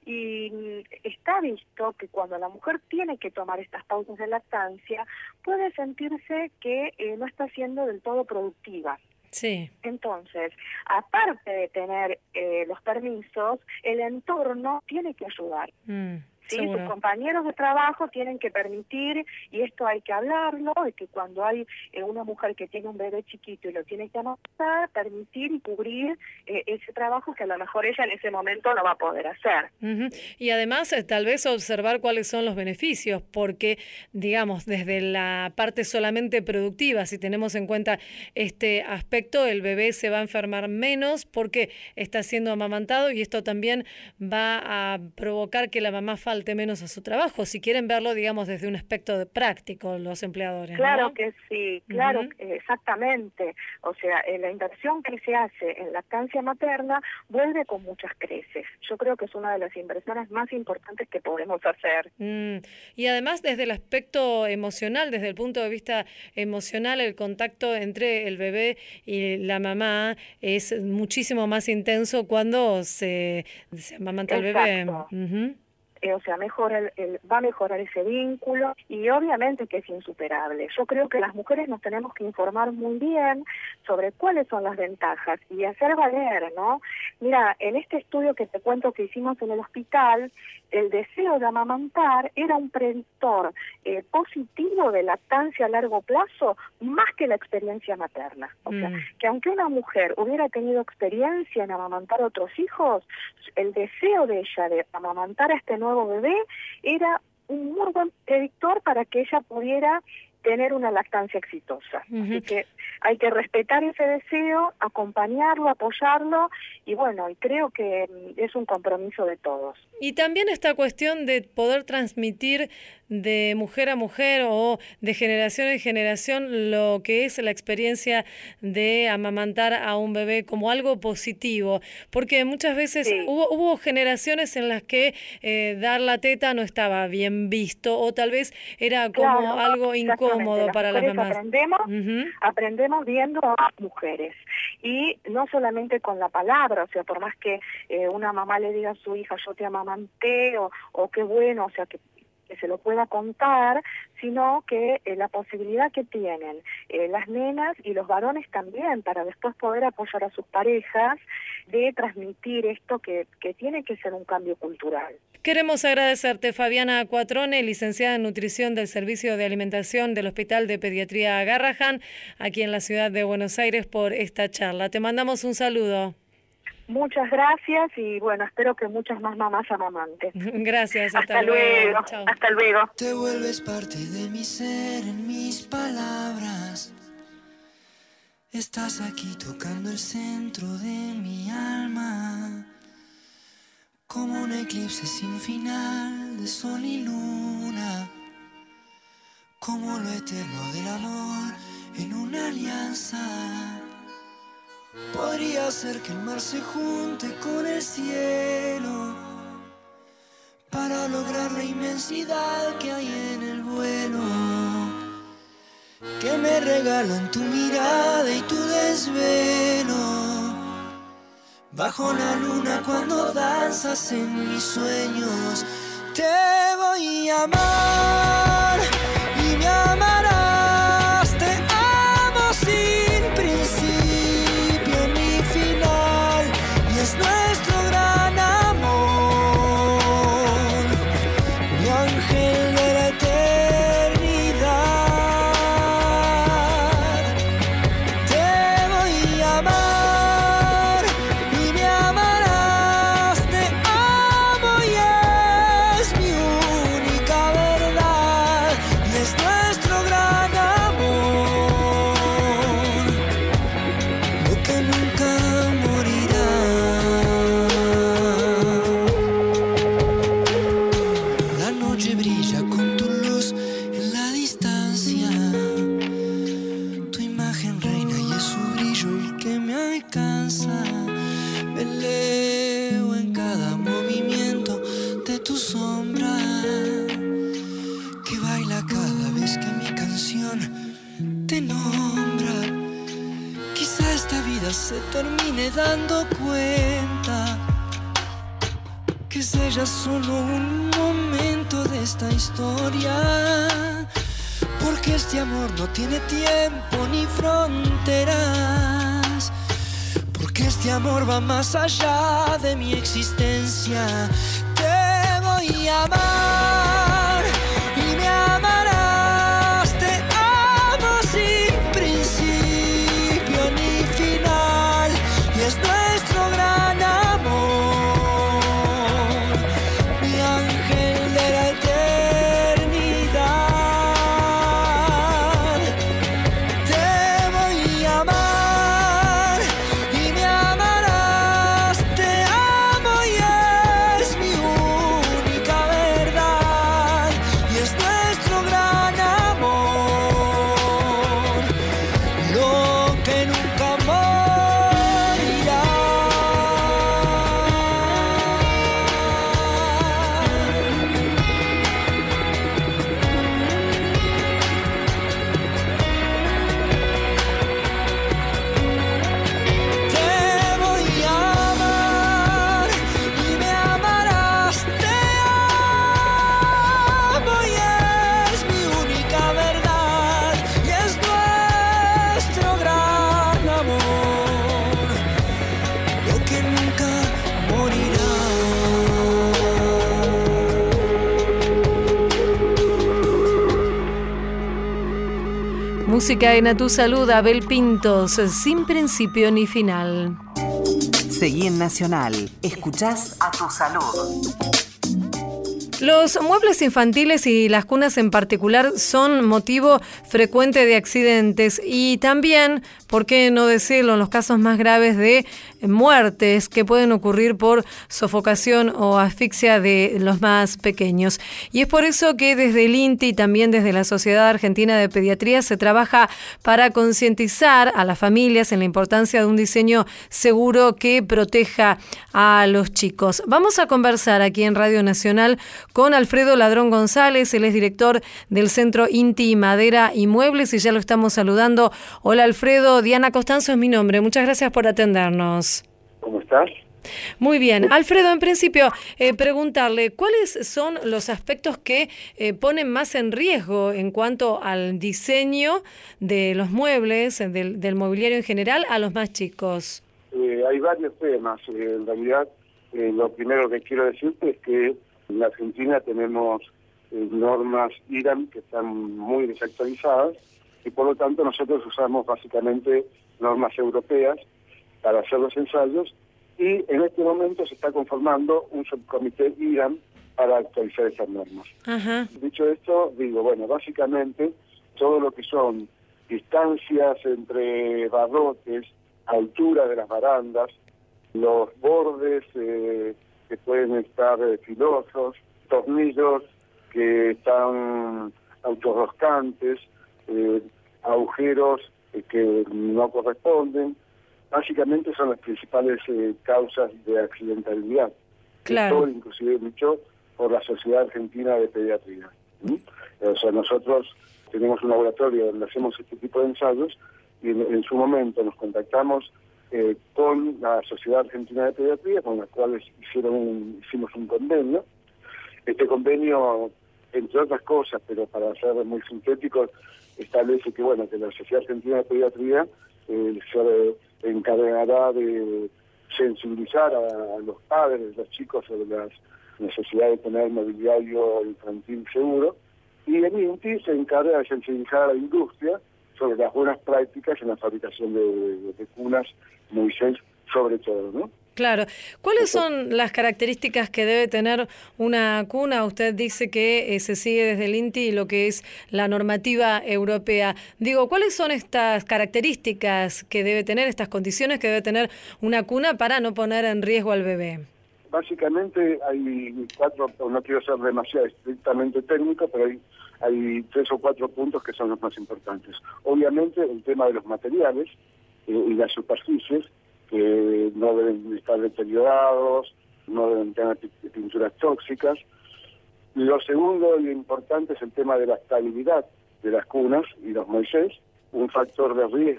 y está visto que cuando la mujer tiene que tomar estas pausas de lactancia, puede sentirse que eh, no está siendo del todo productiva. Sí. Entonces, aparte de tener eh, los permisos, el entorno tiene que ayudar. Mm. ¿Sí? Seguro. Sus compañeros de trabajo tienen que permitir, y esto hay que hablarlo, y que cuando hay eh, una mujer que tiene un bebé chiquito y lo tiene que amamantar, permitir y cubrir eh, ese trabajo que a lo mejor ella en ese momento no va a poder hacer. Uh-huh. Y además eh, tal vez observar cuáles son los beneficios, porque digamos desde la parte solamente productiva, si tenemos en cuenta este aspecto, el bebé se va a enfermar menos porque está siendo amamantado, y esto también va a provocar que la mamá falte menos a su trabajo, si quieren verlo, digamos, desde un aspecto de práctico, los empleadores. Claro, ¿no? Que sí, claro, uh-huh. Exactamente. O sea, eh, la inversión que se hace en lactancia materna vuelve con muchas creces. Yo creo que es una de las inversiones más importantes que podemos hacer. Mm. Y además, desde el aspecto emocional, desde el punto de vista emocional, el contacto entre el bebé y la mamá es muchísimo más intenso cuando se, se amamanta el bebé. Uh-huh. Eh, o sea, mejora el, el, va a mejorar ese vínculo y obviamente que es insuperable. Yo creo que las mujeres nos tenemos que informar muy bien sobre cuáles son las ventajas y hacer valer, ¿no? Mira, en este estudio que te cuento que hicimos en el hospital, el deseo de amamantar era un predictor eh, positivo de lactancia a largo plazo más que la experiencia materna. O sea, mm. que aunque una mujer hubiera tenido experiencia en amamantar a otros hijos, el deseo de ella de amamantar a este nuevo bebé era un muy buen predictor para que ella pudiera tener una lactancia exitosa. Uh-huh. Así que hay que respetar ese deseo, acompañarlo, apoyarlo, y bueno, y creo que es un compromiso de todos. Y también esta cuestión de poder transmitir de mujer a mujer o de generación en generación lo que es la experiencia de amamantar a un bebé como algo positivo, porque muchas veces sí. hubo, hubo generaciones en las que eh, dar la teta no estaba bien visto, o tal vez era como claro, algo incómodo las para las mamás. Aprendemos, uh-huh. aprendemos viendo a las mujeres, y no solamente con la palabra, o sea, por más que eh, una mamá le diga a su hija, yo te amamanté, o, o qué bueno, o sea, que que se lo pueda contar, sino que eh, la posibilidad que tienen eh, las nenas y los varones también, para después poder apoyar a sus parejas, de transmitir esto que, que tiene que ser un cambio cultural. Queremos agradecerte, Fabiana Cuatrone, licenciada en Nutrición del Servicio de Alimentación del Hospital de Pediatría Garrahan, aquí en la ciudad de Buenos Aires, por esta charla. Te mandamos un saludo. Muchas gracias y bueno, espero que muchas más mamás amamantes. Gracias, hasta, hasta luego. luego. Chao. Hasta luego. Te vuelves parte de mi ser, en mis palabras. Estás aquí tocando el centro de mi alma, como un eclipse sin final de sol y luna, como lo eterno del amor en una alianza. Podría ser que el mar se junte con el cielo para lograr la inmensidad que hay en el vuelo, que me regalan tu mirada y tu desvelo, bajo la luna cuando danzas en mis sueños. Te voy a amar y me amarás, te amo sin principio ni final, y es nuestro gran amor, mi ángel de la eternidad. Te voy a amar y me amarás, te amo y es mi única verdad, y es nuestro gran amor, lo que nunca morirá. La noche brilla con tu luz en la distancia, tu imagen reina y es su brillo el que me alcanza. Me leo en cada movimiento de tu sombra, que baila cada vez que mi canción te nombra. vida se termine dando cuenta que es ella solo un momento de esta historia, porque este amor no tiene tiempo ni fronteras, porque este amor va más allá de mi existencia. Te voy a amar y me amarás, te amo sin principio ni final, y es nuestro gran amor. Música en A Tu Salud, Abel Pintos, sin principio ni final. Seguí en Nacional. Escuchás A Tu Salud. Los muebles infantiles y las cunas en particular son motivo frecuente de accidentes y también, por qué no decirlo, en los casos más graves de muertes que pueden ocurrir por sofocación o asfixia de los más pequeños. Y es por eso que desde el INTI y también desde la Sociedad Argentina de Pediatría se trabaja para concientizar a las familias en la importancia de un diseño seguro que proteja a los chicos. Vamos a conversar aquí en Radio Nacional con Alfredo Ladrón González, él es director del Centro INTI Madera y Muebles y ya lo estamos saludando. Hola Alfredo, Diana Costanzo es mi nombre, muchas gracias por atendernos. ¿Cómo estás? Muy bien. Alfredo, en principio, eh, preguntarle, ¿cuáles son los aspectos que eh, ponen más en riesgo en cuanto al diseño de los muebles, del, del mobiliario en general, a los más chicos? Eh, hay varios temas. Eh, en realidad, eh, lo primero que quiero decirte es que en la Argentina tenemos eh, normas I R A M que están muy desactualizadas y por lo tanto nosotros usamos básicamente normas europeas para hacer los ensayos y en este momento se está conformando un subcomité I R A M para actualizar esas normas. Ajá. Dicho esto, digo, bueno, básicamente todo lo que son distancias entre barrotes, altura de las barandas, los bordes eh, que pueden estar eh, filosos, tornillos que están autorroscantes, eh, agujeros eh, que no corresponden, básicamente son las principales eh, causas de accidentalidad. Claro. Esto inclusive dicho por la Sociedad Argentina de Pediatría. ¿Mm? O sea, nosotros tenemos un laboratorio donde hacemos este tipo de ensayos y en, en su momento nos contactamos eh, con la Sociedad Argentina de Pediatría, con la cual hicieron un, hicimos un convenio. Este convenio, entre otras cosas, pero para ser muy sintético, establece que bueno que la Sociedad Argentina de Pediatría eh, se encargará de sensibilizar a, a los padres, los chicos, sobre las necesidades de tener mobiliario infantil seguro, y el INTI se encarga de sensibilizar a la industria sobre las buenas prácticas en la fabricación de, de, de cunas Moisés, sobre todo, ¿no? Claro. ¿Cuáles son las características que debe tener una cuna? Usted dice que eh, se sigue desde el INTI lo que es la normativa europea. Digo, ¿cuáles son estas características que debe tener, estas condiciones que debe tener una cuna para no poner en riesgo al bebé? Básicamente hay cuatro, no quiero ser demasiado estrictamente técnico, pero hay, hay tres o cuatro puntos que son los más importantes. Obviamente el tema de los materiales eh, y las superficies, que no deben estar deteriorados, no deben tener pinturas tóxicas. Lo segundo y importante es el tema de la estabilidad de las cunas y los Moisés. Un factor de riesgo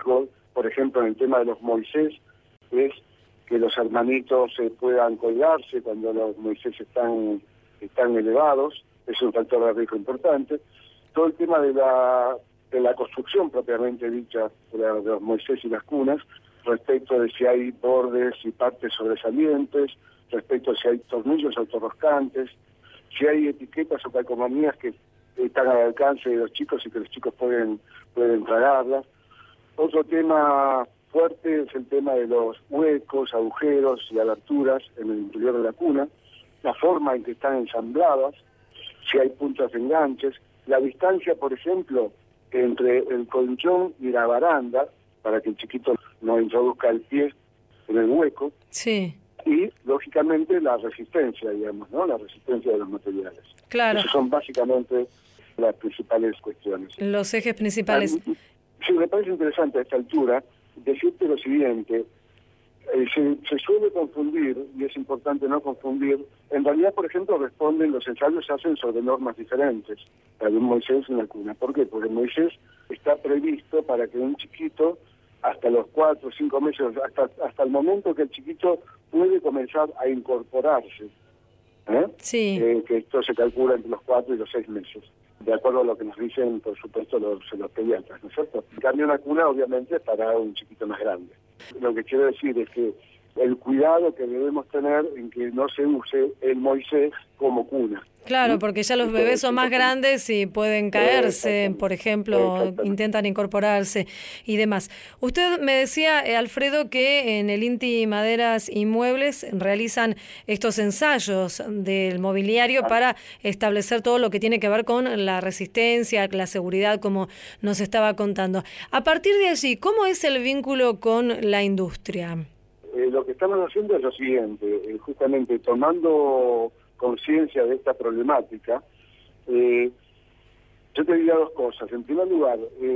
por ejemplo, en el tema de los Moisés, es que los hermanitos eh, puedan colgarse cuando los Moisés están, están elevados, es un factor de riesgo importante. Todo el tema de la, de la construcción propiamente dicha de, la, de los Moisés y las cunas, respecto de si hay bordes y partes sobresalientes, respecto a si hay tornillos autorroscantes, si hay etiquetas o calcomanías que están al alcance de los chicos y que los chicos pueden, pueden tragarlas. Otro tema fuerte es el tema de los huecos, agujeros y aberturas en el interior de la cuna, la forma en que están ensambladas, si hay puntos de enganches, la distancia, por ejemplo, entre el colchón y la baranda, para que el chiquito no introduzca el pie en el hueco. Sí. Y, lógicamente, la resistencia, digamos, ¿no? La resistencia de los materiales. Claro. Esas son básicamente las principales cuestiones. Los ejes principales. Sí, me parece interesante a esta altura decirte lo siguiente. Eh, se, se suele confundir, y es importante no confundir, en realidad, por ejemplo, responden, los ensayos se hacen sobre normas diferentes, la de un Moisés en la cuna. ¿Por qué? Porque Moisés está previsto para que un chiquito, hasta los cuatro o cinco meses, hasta, hasta el momento que el chiquito puede comenzar a incorporarse, ¿eh? Sí. Eh, que esto se calcula entre los cuatro y los seis meses, de acuerdo a lo que nos dicen, por supuesto, los, los pediatras, ¿no es cierto? En cambio, una cuna, obviamente, para un chiquito más grande. Lo que quiero decir es que el cuidado que debemos tener en que no se use el Moisés como cuna. Claro, porque ya los bebés son más grandes y pueden caerse, por ejemplo, intentan incorporarse y demás. Usted me decía, eh, Alfredo, que en el INTI Maderas y Muebles realizan estos ensayos del mobiliario para establecer todo lo que tiene que ver con la resistencia, la seguridad, como nos estaba contando. A partir de allí, ¿cómo es el vínculo con la industria? Eh, lo que estamos haciendo es lo siguiente, eh, justamente tomando conciencia de esta problemática, eh, yo te diría dos cosas. En primer lugar,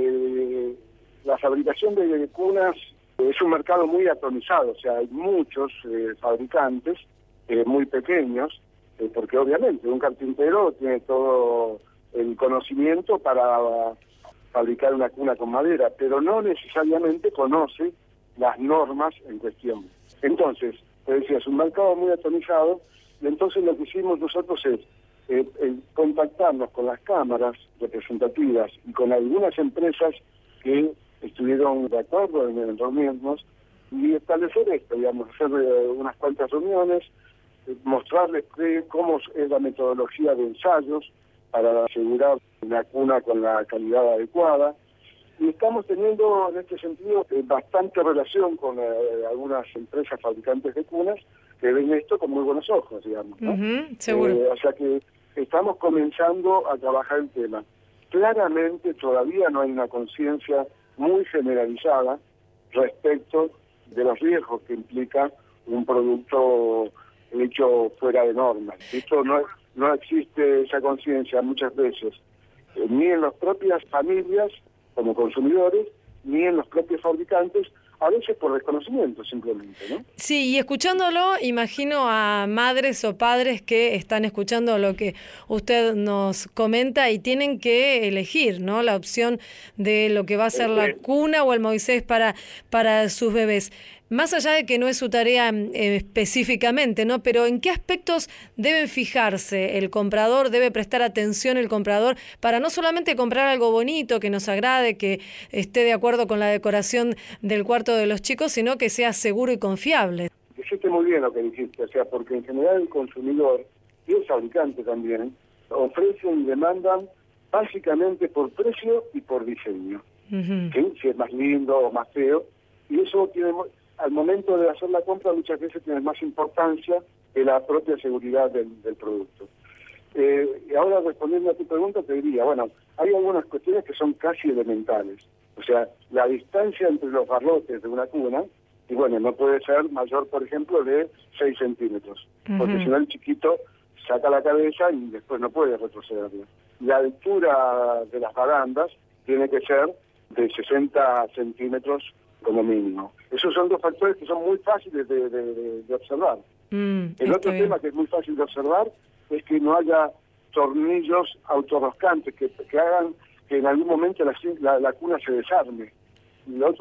eh, la fabricación de cunas es un mercado muy atomizado, o sea, hay muchos eh, fabricantes eh, muy pequeños, eh, porque obviamente un carpintero tiene todo el conocimiento para fabricar una cuna con madera, pero no necesariamente conoce las normas en cuestión. Entonces, te decía, es un mercado muy atomizado. Y entonces lo que hicimos nosotros es eh, eh, contactarnos con las cámaras representativas y con algunas empresas que estuvieron de acuerdo en, en reunirnos y establecer esto, digamos, hacer eh, unas cuantas reuniones, eh, mostrarles que, cómo es la metodología de ensayos para asegurar una cuna con la calidad adecuada. Y estamos teniendo en este sentido eh, bastante relación con eh, algunas empresas fabricantes de cunas que ven esto con muy buenos ojos, digamos, ¿no? Uh-huh, seguro. Eh, o sea que estamos comenzando a trabajar el tema. Claramente todavía no hay una conciencia muy generalizada respecto de los riesgos que implica un producto hecho fuera de normas. Esto no, no existe esa conciencia muchas veces, eh, ni en las propias familias como consumidores, ni en los propios fabricantes, a veces por desconocimiento simplemente, ¿no? Sí, y escuchándolo, imagino a madres o padres que están escuchando lo que usted nos comenta y tienen que elegir, ¿no? La opción de lo que va a ser la cuna o el Moisés para, para sus bebés. Más allá de que no es su tarea eh, específicamente, ¿no? Pero ¿en qué aspectos debe fijarse el comprador, debe prestar atención el comprador para no solamente comprar algo bonito, que nos agrade, que esté de acuerdo con la decoración del cuarto de los chicos, sino que sea seguro y confiable? Dijiste muy bien lo que dijiste, o sea, porque en general el consumidor y el fabricante también ofrecen y demandan básicamente por precio y por diseño. Uh-huh. ¿Sí? Si es más lindo o más feo, y eso tiene... Al momento de hacer la compra muchas veces tiene más importancia que la propia seguridad del, del producto. Eh, y ahora respondiendo a tu pregunta te diría, bueno, hay algunas cuestiones que son casi elementales. O sea, la distancia entre los barrotes de una cuna, y bueno, no puede ser mayor, por ejemplo, de seis centímetros, uh-huh. porque si no el chiquito saca la cabeza y después no puede retrocederla. La altura de las barandas tiene que ser de sesenta centímetros como mínimo. Esos son dos factores que son muy fáciles de, de, de, de observar. Mm, el otro bien. tema que es muy fácil de observar es que no haya tornillos autorroscantes que, que hagan que en algún momento la, la, la cuna se desarme. Y lo otro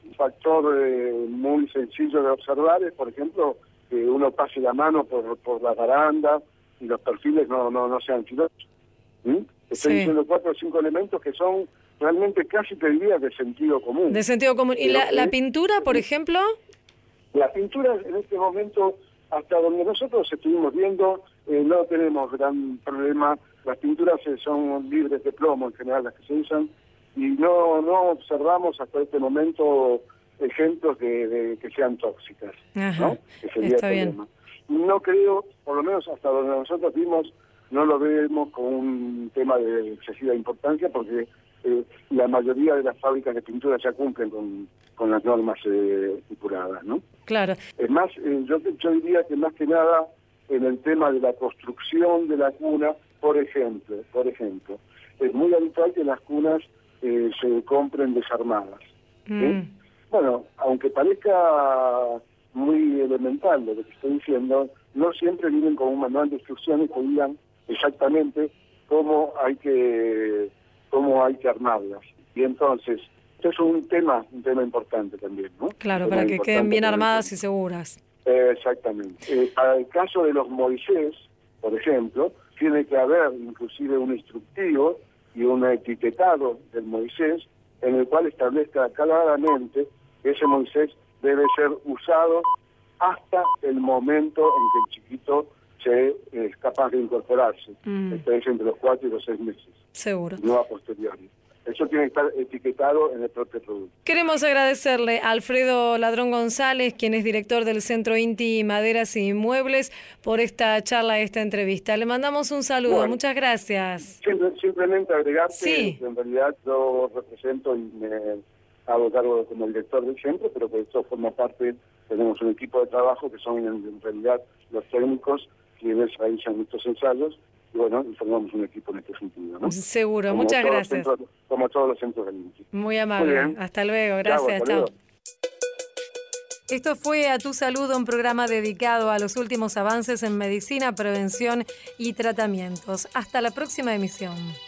Un factor eh, muy sencillo de observar es, por ejemplo, que uno pase la mano por, por la baranda y los perfiles no, no, no sean filosos. ¿Mm? Estoy Sí. diciendo cuatro o cinco elementos que son realmente casi, te diría, de sentido común. De sentido común. ¿Y Pero la, la que- pintura, por ejemplo? La pintura en este momento, hasta donde nosotros estuvimos viendo, eh, no tenemos gran problema. Las pinturas eh, son libres de plomo en general las que se usan y no, no observamos hasta este momento ejemplos de, de que sean tóxicas, Ajá, ¿no? Que sería está el bien. problema. No creo, por lo menos hasta donde nosotros vimos, no lo vemos como un tema de excesiva importancia porque eh, la mayoría de las fábricas de pintura ya cumplen con, con las normas eh, estipuladas, ¿no? Claro. Es más, eh, yo, yo diría que más que nada en el tema de la construcción de la cuna, por ejemplo, por ejemplo, es muy habitual que las cunas eh, se compren desarmadas. ¿sí? Mm. Bueno, aunque parezca muy elemental lo que te estoy diciendo, no siempre vienen con un manual de instrucciones que digan exactamente cómo hay que cómo hay que armarlas. Y entonces, esto es un tema, un tema importante también, ¿no? Claro, Un tema para que queden importante bien para el armadas y seguras. eh, exactamente. Eh, para el caso de los Moisés, por ejemplo, tiene que haber inclusive un instructivo y un etiquetado del Moisés en el cual establezca claramente que ese Moisés debe ser usado hasta el momento en que el chiquito se, eh, es capaz de incorporarse, Mm. esto es entre los cuatro y los seis meses, Seguro. no a posteriori. Eso tiene que estar etiquetado en el propio producto. Queremos agradecerle a Alfredo Ladrón González, quien es director del Centro Inti Maderas y Muebles, por esta charla, esta entrevista. Le mandamos un saludo. Bueno. Muchas gracias. Simple- simplemente agregar Sí. que en realidad yo represento y me hago cargo como director del centro, pero que esto forma parte, tenemos un equipo de trabajo que son en, en realidad los técnicos quienes realizan estos ensayos y bueno, y formamos un equipo en este sentido, ¿no? Seguro. Como Muchas todos los gracias. centros- como todos los centros del INTI. Muy amable. Muy bien. Hasta luego. Chao, Gracias. hasta Chao. luego. Esto fue A Tu Salud, un programa dedicado a los últimos avances en medicina, prevención y tratamientos. Hasta la próxima emisión.